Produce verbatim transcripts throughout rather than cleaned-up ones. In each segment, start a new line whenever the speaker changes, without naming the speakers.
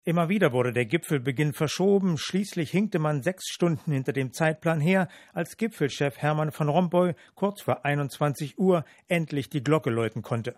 Immer wieder wurde der Gipfelbeginn verschoben. Schließlich hinkte man sechs Stunden hinter dem Zeitplan her, als Gipfelchef Herman Van Rompuy kurz vor einundzwanzig Uhr endlich die Glocke läuten konnte.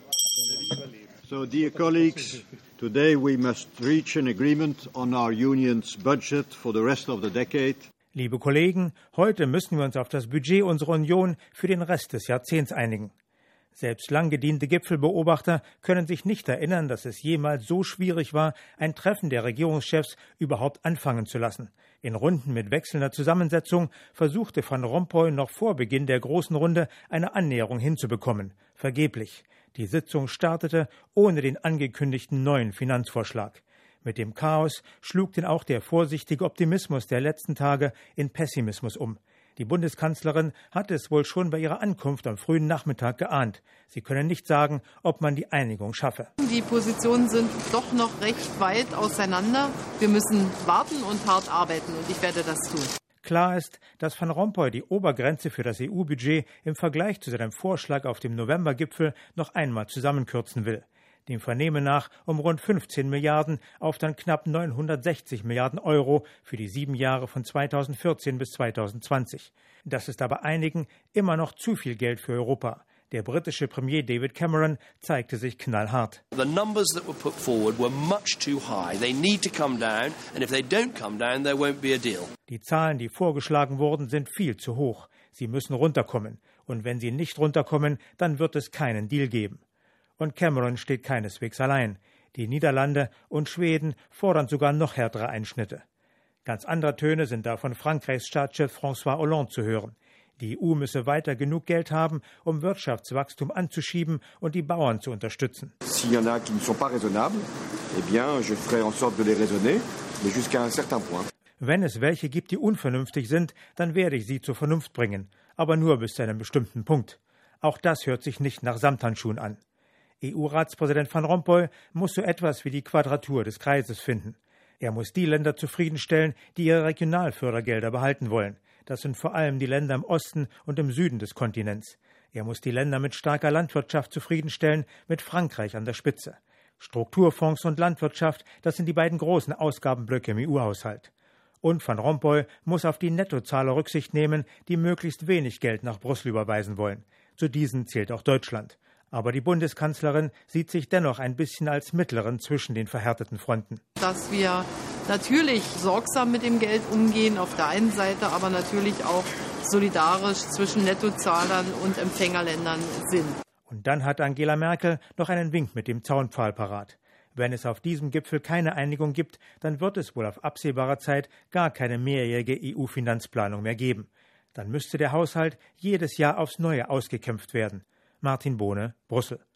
So, dear colleagues, today we must reach an agreement on our union's budget for the rest of the decade.
Liebe Kollegen, heute müssen wir uns auf das Budget unserer Union für den Rest des Jahrzehnts einigen. Selbst lang gediente Gipfelbeobachter können sich nicht erinnern, dass es jemals so schwierig war, ein Treffen der Regierungschefs überhaupt anfangen zu lassen. In Runden mit wechselnder Zusammensetzung versuchte Van Rompuy noch vor Beginn der großen Runde eine Annäherung hinzubekommen. Vergeblich. Die Sitzung startete ohne den angekündigten neuen Finanzvorschlag. Mit dem Chaos schlug denn auch der vorsichtige Optimismus der letzten Tage in Pessimismus um. Die Bundeskanzlerin hatte es wohl schon bei ihrer Ankunft am frühen Nachmittag geahnt. Sie können nicht sagen, ob man die Einigung schaffe.
Die Positionen sind doch noch recht weit auseinander. Wir müssen warten und hart arbeiten, und ich werde das tun.
Klar ist, dass Van Rompuy die Obergrenze für das E U-Budget im Vergleich zu seinem Vorschlag auf dem November-Gipfel noch einmal zusammenkürzen will. Dem Vernehmen nach um rund fünfzehn Milliarden auf dann knapp neunhundertsechzig Milliarden Euro für die sieben Jahre von zweitausendvierzehn bis zweitausendzwanzig. Das ist aber einigen immer noch zu viel Geld für Europa. Der britische Premier David Cameron zeigte sich knallhart.
The numbers that were put forward were much too high. They need to come down, and if they don't come down, there won't be a deal.
Die Zahlen, die vorgeschlagen wurden, sind viel zu hoch. Sie müssen runterkommen. Und wenn sie nicht runterkommen, dann wird es keinen Deal geben. Und Cameron steht keineswegs allein. Die Niederlande und Schweden fordern sogar noch härtere Einschnitte. Ganz andere Töne sind da von Frankreichs Staatschef François Hollande zu hören. Die E U müsse weiter genug Geld haben, um Wirtschaftswachstum anzuschieben und die Bauern zu unterstützen.
S'il y en a qui ne sont pas raisonnables, eh bien, je ferai en sorte de les raisonner, mais jusqu'à un certain point.
Wenn es welche gibt, die unvernünftig sind, dann werde ich sie zur Vernunft bringen, aber nur bis zu einem bestimmten Punkt. Auch das hört sich nicht nach Samthandschuhen an. E U-Ratspräsident Van Rompuy muss so etwas wie die Quadratur des Kreises finden. Er muss die Länder zufriedenstellen, die ihre Regionalfördergelder behalten wollen. Das sind vor allem die Länder im Osten und im Süden des Kontinents. Er muss die Länder mit starker Landwirtschaft zufriedenstellen, mit Frankreich an der Spitze. Strukturfonds und Landwirtschaft, das sind die beiden großen Ausgabenblöcke im E U-Haushalt. Und Van Rompuy muss auf die Nettozahler Rücksicht nehmen, die möglichst wenig Geld nach Brüssel überweisen wollen. Zu diesen zählt auch Deutschland. Aber die Bundeskanzlerin sieht sich dennoch ein bisschen als Mittlerin zwischen den verhärteten Fronten.
Dass wir natürlich sorgsam mit dem Geld umgehen auf der einen Seite, aber natürlich auch solidarisch zwischen Nettozahlern und Empfängerländern sind.
Und dann hat Angela Merkel noch einen Wink mit dem Zaunpfahl parat. Wenn es auf diesem Gipfel keine Einigung gibt, dann wird es wohl auf absehbare Zeit gar keine mehrjährige E U-Finanzplanung mehr geben. Dann müsste der Haushalt jedes Jahr aufs Neue ausgekämpft werden. Martin Bohne, Brüssel.